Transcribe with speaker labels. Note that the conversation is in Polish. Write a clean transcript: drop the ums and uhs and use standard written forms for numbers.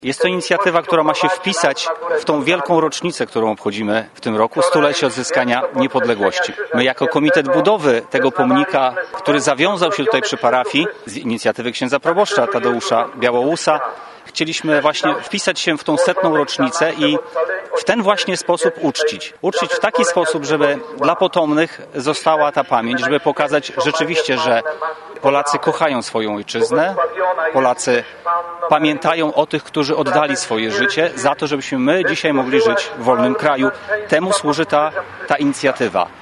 Speaker 1: Jest to inicjatywa, która ma się wpisać w tą wielką rocznicę, którą obchodzimy w tym roku, 100-lecie odzyskania niepodległości. My jako Komitet Budowy tego pomnika, który zawiązał się tutaj przy parafii z inicjatywy księdza proboszcza Tadeusza Białołusa, chcieliśmy właśnie wpisać się w tą 100. rocznicę i w ten właśnie sposób uczcić. Uczcić w taki sposób, żeby dla potomnych została ta pamięć, żeby pokazać rzeczywiście, że Polacy kochają swoją ojczyznę, Polacy pamiętają o tych, którzy oddali swoje życie za to, żebyśmy my dzisiaj mogli żyć w wolnym kraju. Temu służy ta inicjatywa.